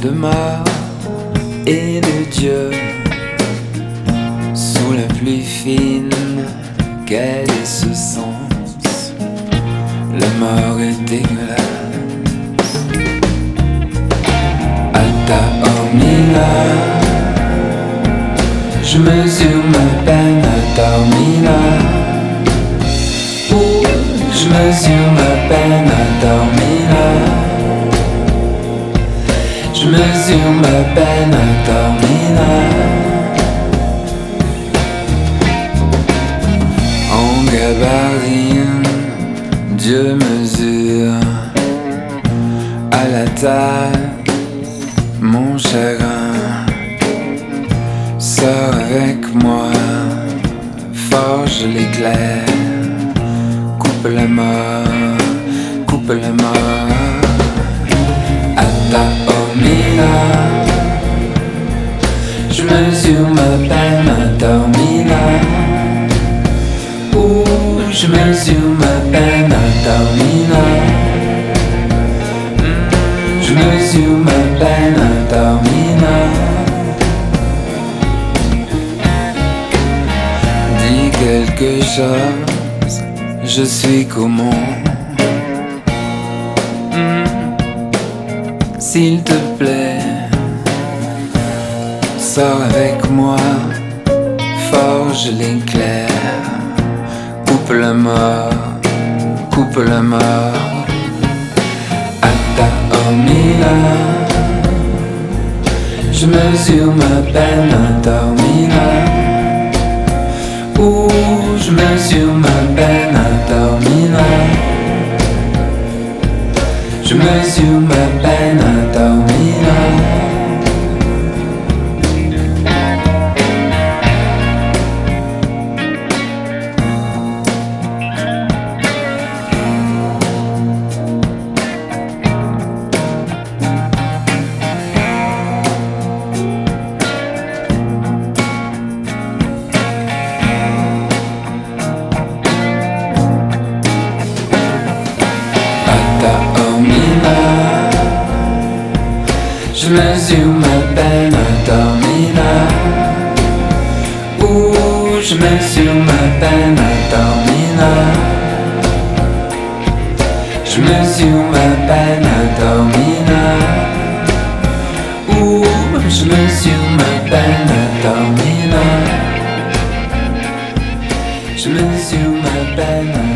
de mort et de Dieu. Sous la pluie fine, quel est ce sens? La mort est dégueulasse. Alta Omnia, je mesure ma peine à Taormina. Je mesure ma peine à Taormina. Je mesure ma peine à Taormina. En gabardine, Dieu mesure à la taille mon chagrin. Sors avec moi, forge l'éclair. Coupe la mort, coupe la mort. Alta Omnia, je mesure ma peine à Taormina. Je mesure ma peine à Taormina. Je mesure ma peine à Taormina. Dis quelque chose, je suis comment? S'il te plaît, sors avec moi, forge l'éclair. Coupe la mort, coupe la mort. Alta Omnia, je mesure ma peine à Taormina. Je mesure ma peine à Taormina. Je mesure ma peine à Taormina. Je mesure ma peine à Taormina. Je mesure ma peine à Taormina. Je mesure ma peine à Taormina. Je mesure ma peine à Taormina. Je mesure ma peine à